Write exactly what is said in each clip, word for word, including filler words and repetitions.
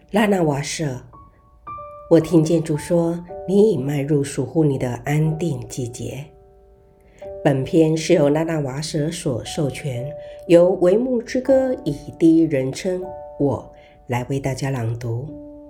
拉纳瓦舍，我听见主说，你已迈入属乎你的安定季节。本篇是由拉纳瓦舍所授权，由维牧之歌以第一人称我来为大家朗读。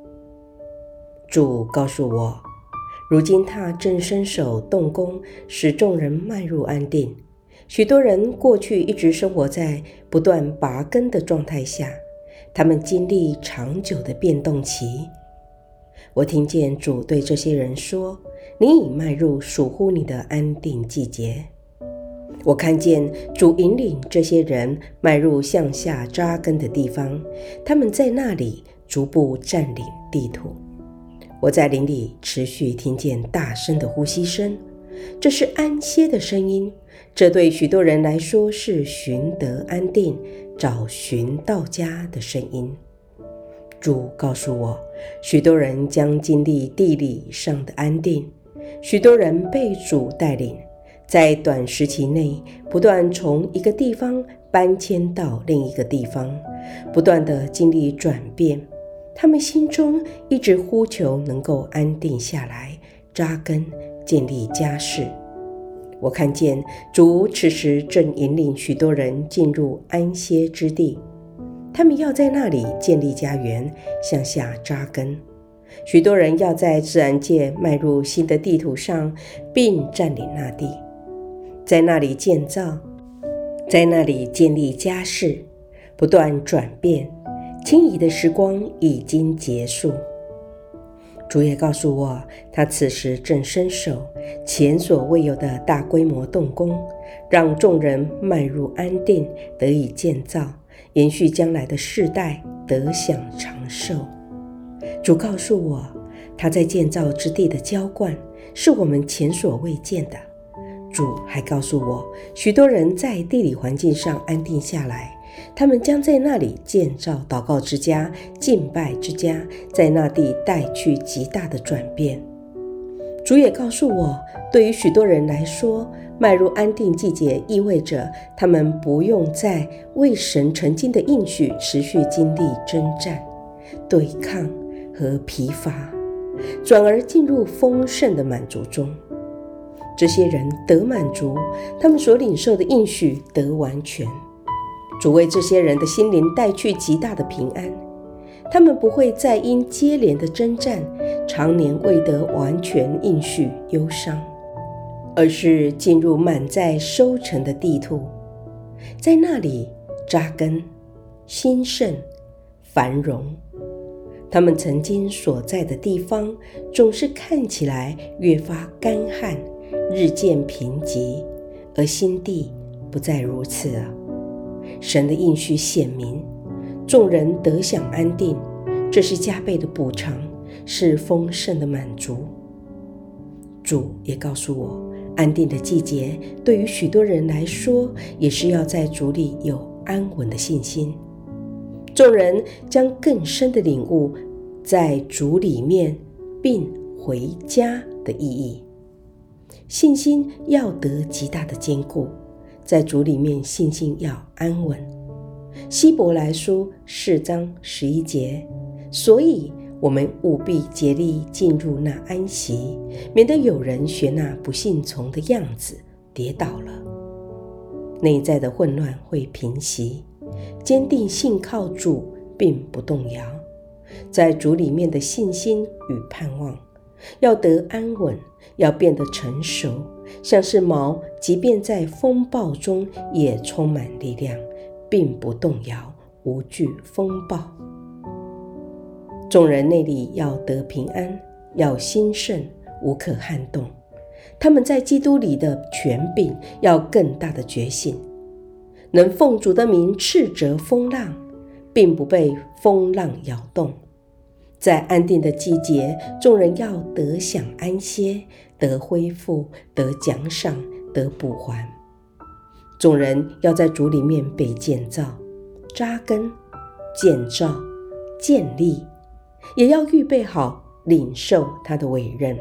主告诉我，如今他正伸手动工，使众人迈入安定。许多人过去一直生活在不断拔根的状态下，他们经历长久的变动期。我听见主对这些人说，你已迈入属乎你的安定季节。我看见主引领这些人迈入向下扎根的地方，他们在那里逐步占领地土。我在林里持续听见大声的呼吸声，这是安歇的声音。这对许多人来说是寻得安定、找寻到家的声音。主告诉我，许多人将经历地理上的安定，许多人被主带领，在短时期内不断从一个地方搬迁到另一个地方，不断地经历转变。他们心中一直呼求能够安定下来，扎根，建立家室。我看见主此时正引领许多人进入安歇之地，他们要在那里建立家园，向下扎根。许多人要在自然界迈入新的地图上，并占领那地，在那里建造，在那里建立家室，不断转变。轻移的时光已经结束。主也告诉我，他此时正伸手，前所未有的大规模动工，让众人迈入安定，得以建造，延续将来的世代，得享长寿。主告诉我，他在建造之地的浇灌是我们前所未见的。主还告诉我，许多人在地理环境上安定下来，他们将在那里建造祷告之家、敬拜之家，在那地带去极大的转变。主也告诉我，对于许多人来说，迈入安定季节意味着他们不用再为神曾经的应许持续经历征战、对抗和疲乏，转而进入丰盛的满足中。这些人得满足，他们所领受的应许得完全。主为这些人的心灵带去极大的平安，他们不会再因接连的征战，常年未得完全应许忧伤，而是进入满载收成的地土，在那里扎根、兴盛、繁荣。他们曾经所在的地方总是看起来越发干旱，日渐贫瘠，而新地不再如此了。神的应许显明，众人得享安定，这是加倍的补偿，是丰盛的满足。主也告诉我，安定的季节对于许多人来说，也是要在主里有安稳的信心。众人将更深的领悟在主里面并回家的意义。信心要得极大的坚固，在主里面信心要安稳。希伯来书四章十一节，所以我们务必竭力进入那安息，免得有人学那不信从的样子跌倒了。内在的混乱会平息，坚定信靠主并不动摇。在主里面的信心与盼望要得安稳，要变得成熟，像是锚，即便在风暴中也充满力量，并不动摇，无惧风暴。众人内里要得平安，要兴盛，无可撼动。他们在基督里的权柄要更大的觉醒，能奉主的名斥责风浪，并不被风浪摇动。在安定的季节，众人要得享安歇，得恢复，得奖赏，得补还。众人要在主里面被建造、扎根、建造、建立，也要预备好领受他的委任。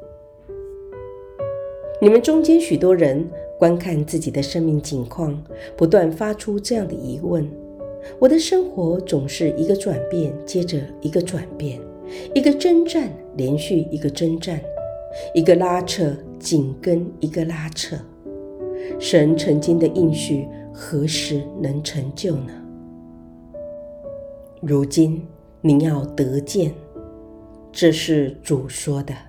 你们中间许多人观看自己的生命景况，不断发出这样的疑问： 我的生活总是一个转变接着一个转变，一个征战连续一个征战，一个拉扯紧跟一个拉扯。神曾经的应许何时能成就呢？如今您要得见，这是主说的。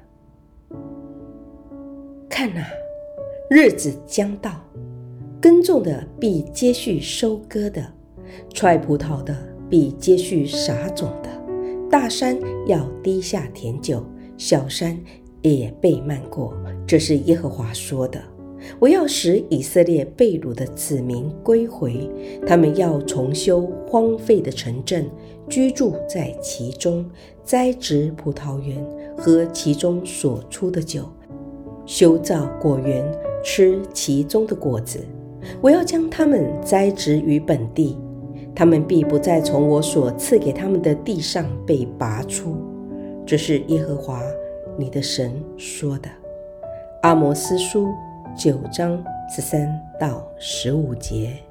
看啊，日子将到，耕种的必接续收割的，踹葡萄的必接续撒种的。大山要滴下甜酒，小山也被漫过，这是耶和华说的。我要使以色列被掳的子民归回，他们要重修荒废的城镇，居住在其中，栽植葡萄园，喝其中所出的酒，修造果园，吃其中的果子。我要将他们栽植于本地，他们必不再从我所赐给他们的地上被拔出。这是耶和华你的神说的。阿摩司书九章十三到十五节。